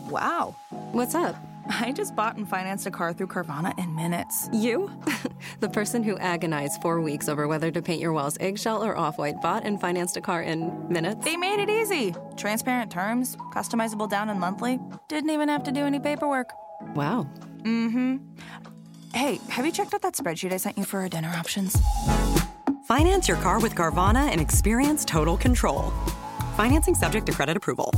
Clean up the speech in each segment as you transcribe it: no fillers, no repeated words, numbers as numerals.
Wow. What's up? I just bought and financed a car through Carvana in minutes. You? The person who agonized 4 weeks over whether to paint your walls eggshell or off-white bought and financed a car in minutes? They made it easy. Transparent terms, customizable down and monthly. Didn't even have to do any paperwork. Wow. Mm-hmm. Hey, have you checked out that spreadsheet I sent you for our dinner options? Finance your car with Carvana and experience total control. Financing subject to credit approval.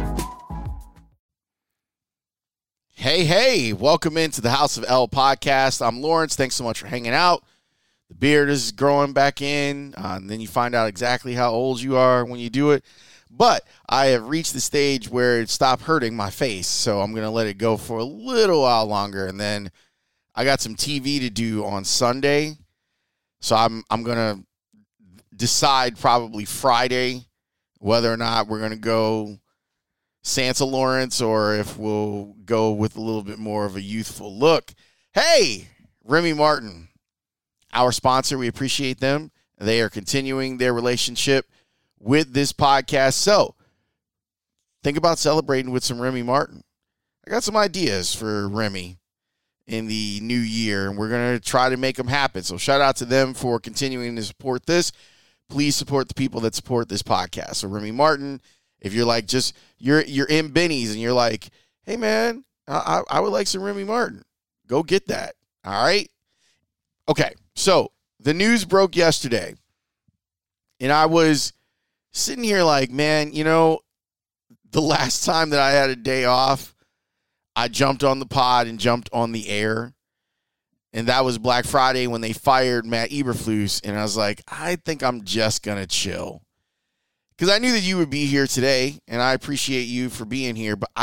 Hey, welcome into the House of L podcast. I'm Lawrence. Thanks so much for hanging out. The beard is growing back in, and then you find out exactly how old you are when you do it. But I have reached the stage where it stopped hurting my face, so I'm going to let it go for a little while longer. And then I got some TV to do on Sunday, so I'm going to decide probably Friday whether or not we're going to go Santa Lawrence or if we'll go with a little bit more of a youthful look. Hey, Remy Martin, our sponsor, we appreciate them. They are continuing their relationship with this podcast. So think about celebrating with some Remy Martin. I got some ideas for Remy in the new year, and we're going to try to make them happen. So shout out to them for continuing to support this. Please support the people that support this podcast. So Remy Martin, if you're like just you're in Benny's and you're like, hey man, I would like some Remy Martin, go get that. All right. Okay. So the news broke yesterday, and I was sitting here like, man, you know, the last time that I had a day off, I jumped on the pod and jumped on the air. And that was Black Friday when they fired Matt Eberflus. And I was like, I think I'm just going to chill. Because I knew that you would be here today, and I appreciate you for being here. But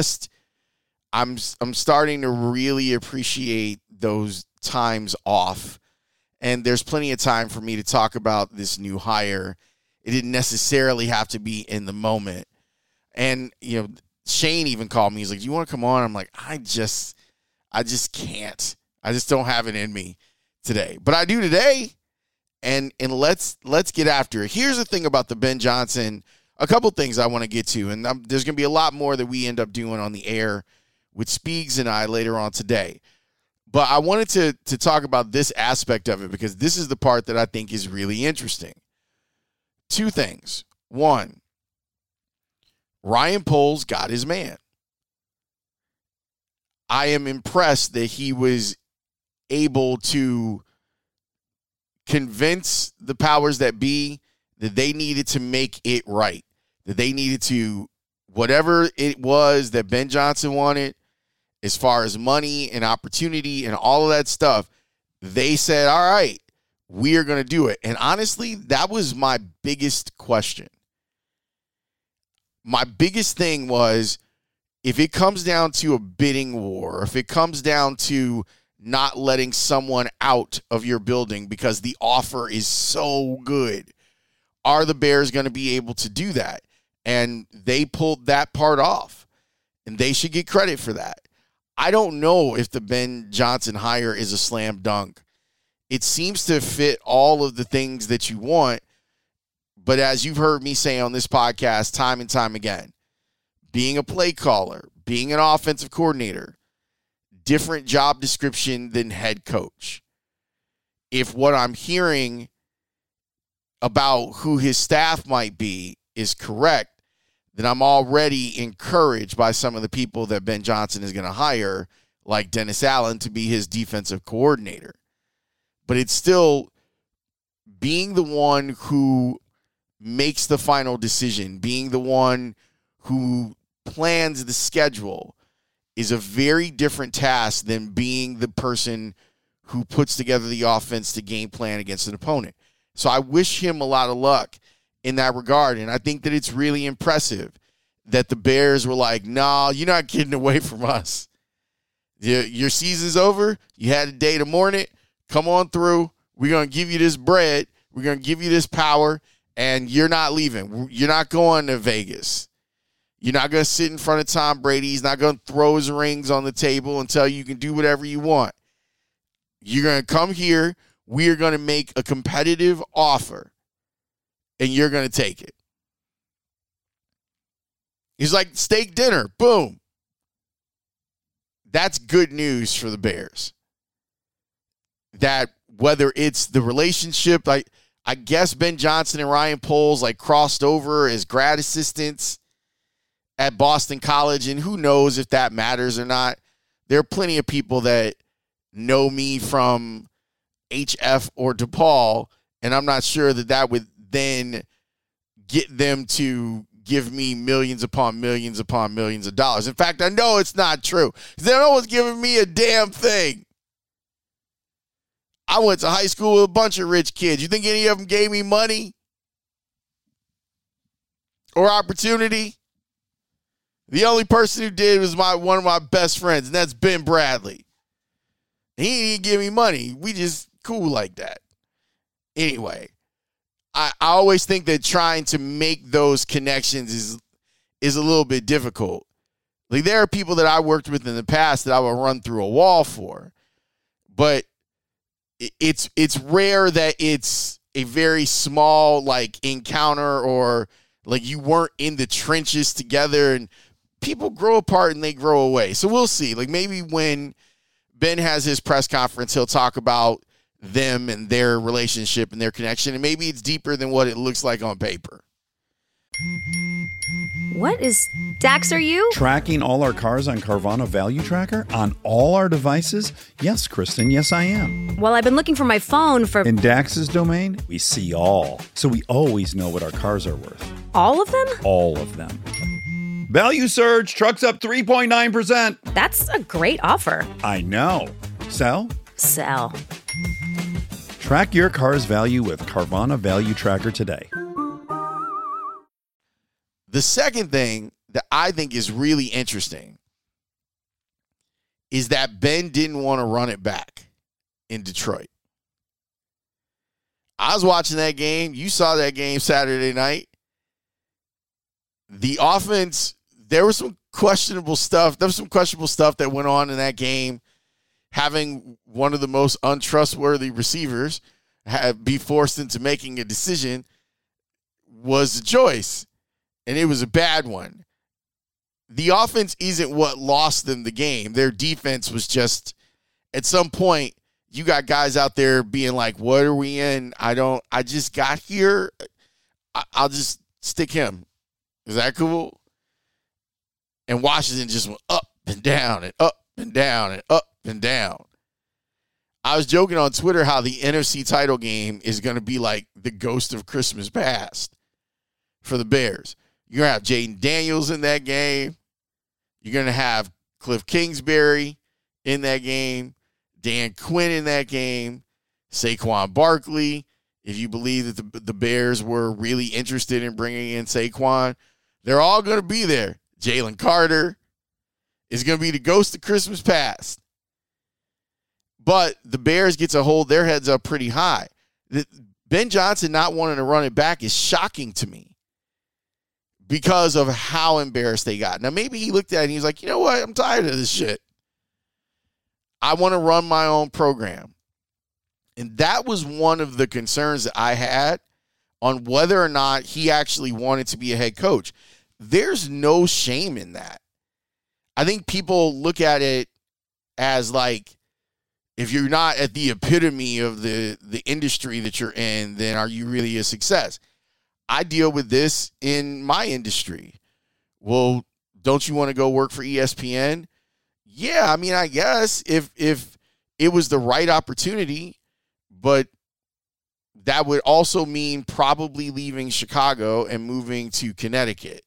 I'm starting to really appreciate those times off. And there's plenty of time for me to talk about this new hire. It didn't necessarily have to be in the moment. And, you know, Shane even called me. He's like, do you want to come on? I'm like, I just can't. I just don't have it in me today. But I do today. And let's get after it. Here's the thing about the Ben Johnson. A couple things I want to get to. And there's going to be a lot more that we end up doing on the air with Speegs and I later on today. But I wanted to talk about this aspect of it because this is the part that I think is really interesting. Two things. One, Ryan Poles got his man. I am impressed that he was able to convince the powers that be that they needed to make it right, that they needed to, whatever it was that Ben Johnson wanted, as far as money and opportunity and all of that stuff, they said, all right, we are going to do it. And honestly, that was my biggest question. My biggest thing was, if it comes down to a bidding war, if it comes down to not letting someone out of your building because the offer is so good, are the Bears going to be able to do that? And they pulled that part off, and they should get credit for that. I don't know if the Ben Johnson hire is a slam dunk. It seems to fit all of the things that you want, but as you've heard me say on this podcast time and time again, being a play caller, being an offensive coordinator, different job description than head coach. If what I'm hearing about who his staff might be is correct, then I'm already encouraged by some of the people that Ben Johnson is going to hire, like Dennis Allen, to be his defensive coordinator. But it's still being the one who makes the final decision, being the one who plans the schedule, is a very different task than being the person who puts together the offense to game plan against an opponent. So I wish him a lot of luck in that regard. And I think that it's really impressive that the Bears were like, no, you're not getting away from us. Your season's over. You had a day to mourn it. Come on through. We're going to give you this bread. We're going to give you this power, and you're not leaving. You're not going to Vegas. You're not going to sit in front of Tom Brady. He's not going to throw his rings on the table and tell you can do whatever you want. You're going to come here. We are going to make a competitive offer, and you're going to take it. He's like steak dinner. Boom. that's good news for the Bears. That whether it's the relationship, like I guess Ben Johnson and Ryan Poles like crossed over as grad assistants at Boston College, and who knows if that matters or not. There are plenty of people that know me from HF or DePaul, and I'm not sure that would then get them to give me millions upon millions upon millions of dollars. In fact, I know it's not true. No one's giving me a damn thing. I went to high school with a bunch of rich kids. You think any of them gave me money or opportunity? The only person who did was one of my best friends, and that's Ben Bradley. He didn't give me money. We just cool like that. Anyway, I always think that trying to make those connections is a little bit difficult. Like, there are people that I worked with in the past that I would run through a wall for, but it's rare that it's a very small like encounter, or like you weren't in the trenches together, and people grow apart and they grow away. So we'll see. Like, maybe when Ben has his press conference, he'll talk about them and their relationship and their connection, and maybe it's deeper than what it looks like on paper. What is Dax, are you? Tracking all our cars on Carvana Value Tracker on all our devices? Yes, Kristen, yes, I am. Well, I've been looking for my phone for... In Dax's domain, we see all. So we always know what our cars are worth. All of them? All of them. Value surge, trucks up 3.9%. That's a great offer. I know. Sell? Sell. Track your car's value with Carvana Value Tracker today. The second thing that I think is really interesting is that Ben didn't want to run it back in Detroit. I was watching that game. You saw that game Saturday night. The offense, there was some questionable stuff. There was some questionable stuff that went on in that game. Having one of the most untrustworthy receivers be forced into making a decision was a choice, and it was a bad one. The offense isn't what lost them the game. Their defense was just, at some point, you got guys out there being like, what are we in? I just got here. I'll just stick him. Is that cool? And Washington just went up and down and up and down and up and down. I was joking on Twitter how the NFC title game is going to be like the ghost of Christmas past for the Bears. You're going to have Jaden Daniels in that game. You're going to have Cliff Kingsbury in that game. Dan Quinn in that game. Saquon Barkley. If you believe that the Bears were really interested in bringing in Saquon, they're all going to be there. Jalen Carter is going to be the ghost of Christmas past. But the Bears get to hold their heads up pretty high. Ben Johnson not wanting to run it back is shocking to me because of how embarrassed they got. Now, maybe he looked at it and he's like, you know what? I'm tired of this shit. I want to run my own program. And that was one of the concerns that I had on whether or not he actually wanted to be a head coach. There's no shame in that. I think people look at it as like, if you're not at the epitome of the industry that you're in, then are you really a success? I deal with this in my industry. Well, don't you want to go work for ESPN? Yeah, I mean, I guess if it was the right opportunity, but that would also mean probably leaving Chicago and moving to Connecticut.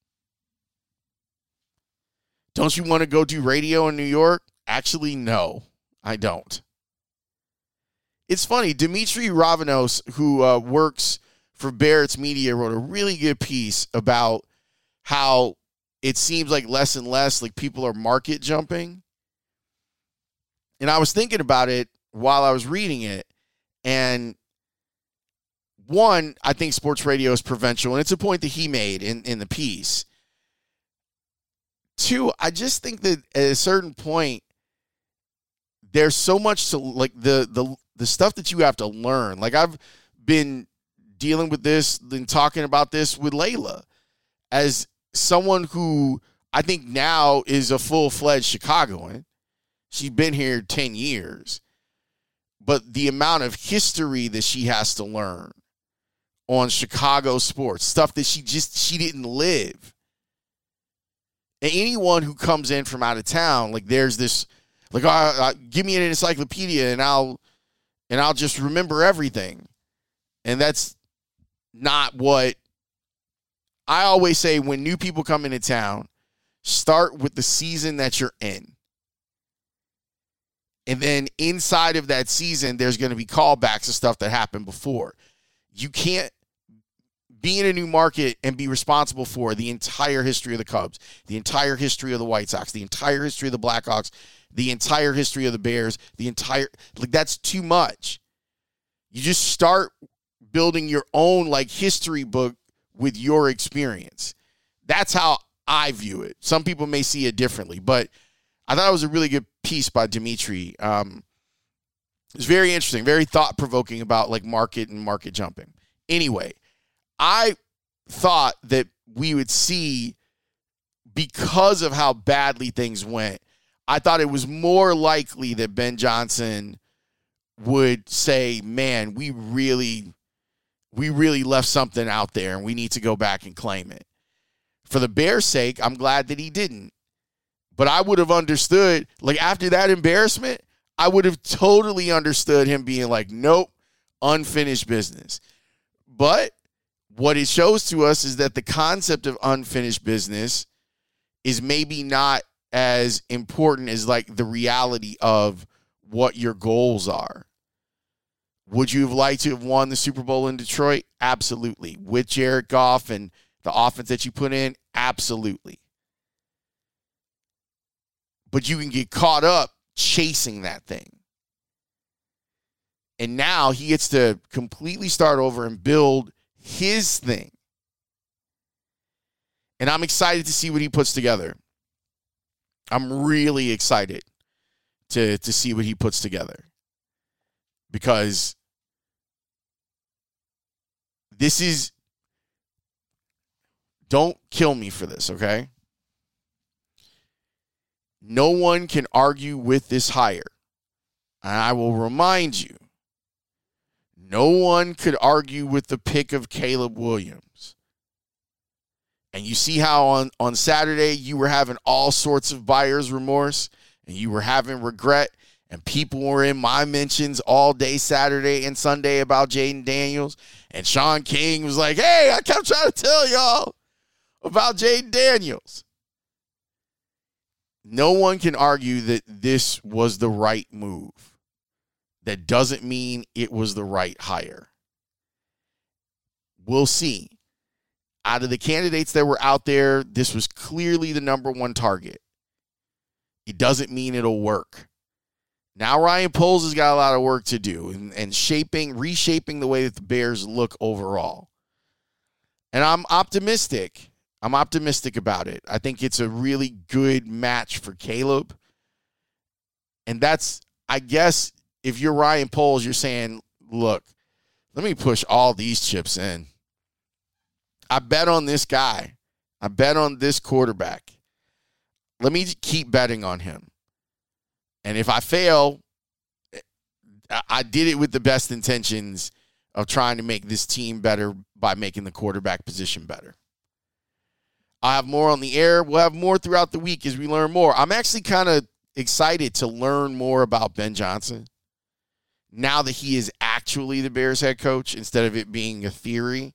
Don't you want to go do radio in New York? Actually, no. I don't. It's funny. Dimitri Ravanos, who works for Barrett's Media, wrote a really good piece about how it seems like less and less like people are market jumping. And I was thinking about it while I was reading it. And one, I think sports radio is provincial, and it's a point that he made in the piece. Two, I just think that at a certain point, there's so much to like the stuff that you have to learn. Like, I've been dealing with this and talking about this with Layla as someone who I think now is a full-fledged Chicagoan. She's been here 10 years. But the amount of history that she has to learn on Chicago sports, stuff that she didn't live. And anyone who comes in from out of town, like there's this, like, give me an encyclopedia and I'll just remember everything. And that's not what I always say. When new people come into town, start with the season that you're in. And then inside of that season, there's going to be callbacks of stuff that happened before. You can't be in a new market and be responsible for the entire history of the Cubs, the entire history of the White Sox, the entire history of the Blackhawks, the entire history of the Bears, that's too much. You just start building your own, history book with your experience. That's how I view it. Some people may see it differently, but I thought it was a really good piece by Dimitri. It's very interesting, very thought-provoking about market and market jumping. Anyway, I thought that we would see, because of how badly things went, I thought it was more likely that Ben Johnson would say, man, we really left something out there and we need to go back and claim it. For the Bears' sake, I'm glad that he didn't. But I would have understood, after that embarrassment, I would have totally understood him being nope, unfinished business. But what it shows to us is that the concept of unfinished business is maybe not as important as the reality of what your goals are. Would you have liked to have won the Super Bowl in Detroit? Absolutely. With Jared Goff and the offense that you put in? Absolutely. But you can get caught up chasing that thing. And now he gets to completely start over and build his thing. And I'm excited to see what he puts together. I'm really excited to see what he puts together. Because this is, don't kill me for this, okay? No one can argue with this hire. And I will remind you, no one could argue with the pick of Caleb Williams. And you see how on Saturday you were having all sorts of buyer's remorse and you were having regret, and people were in my mentions all day Saturday and Sunday about Jaden Daniels. And Sean King was like, hey, I kept trying to tell y'all about Jaden Daniels. No one can argue that this was the right move. That doesn't mean it was the right hire. We'll see. Out of the candidates that were out there, this was clearly the number one target. It doesn't mean it'll work. Now Ryan Poles has got a lot of work to do and reshaping the way that the Bears look overall. And I'm optimistic. I'm optimistic about it. I think it's a really good match for Caleb. And that's, I guess, if you're Ryan Poles, you're saying, look, let me push all these chips in. I bet on this guy. I bet on this quarterback. Let me keep betting on him. And if I fail, I did it with the best intentions of trying to make this team better by making the quarterback position better. I'll have more on the air. We'll have more throughout the week as we learn more. I'm actually kind of excited to learn more about Ben Johnson now that he is actually the Bears head coach instead of it being a theory.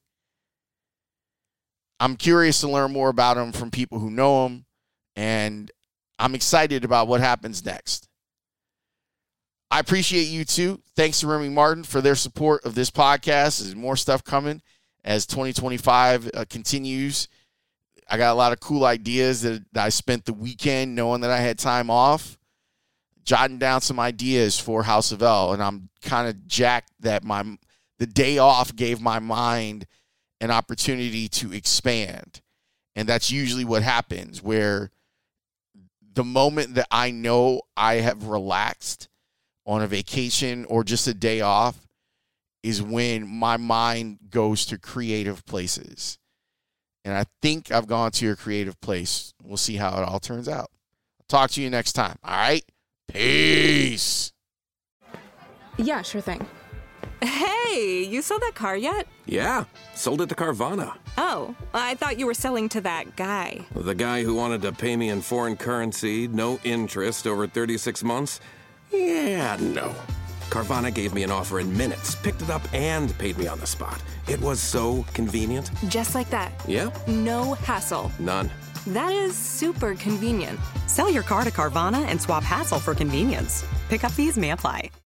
I'm curious to learn more about him from people who know him, and I'm excited about what happens next. I appreciate you too. Thanks to Remy Martin for their support of this podcast. There's more stuff coming as 2025 continues. I got a lot of cool ideas that I spent the weekend knowing that I had time off, jotting down some ideas for House of L, and I'm kind of jacked that the day off gave my mind an opportunity to expand. And that's usually what happens, where the moment that I know I have relaxed on a vacation or just a day off is when my mind goes to creative places. And I think I've gone to a creative place. We'll see how it all turns out. I'll talk to you next time. All right? Peace. Yeah, sure thing. Hey, you sold that car yet? Yeah, sold it to Carvana. Oh, I thought you were selling to that guy. The guy who wanted to pay me in foreign currency, no interest, over 36 months? Yeah, no. Carvana gave me an offer in minutes, picked it up, and paid me on the spot. It was so convenient. Just like that. Yep. No hassle. None. That is super convenient. Sell your car to Carvana and swap hassle for convenience. Pickup fees may apply.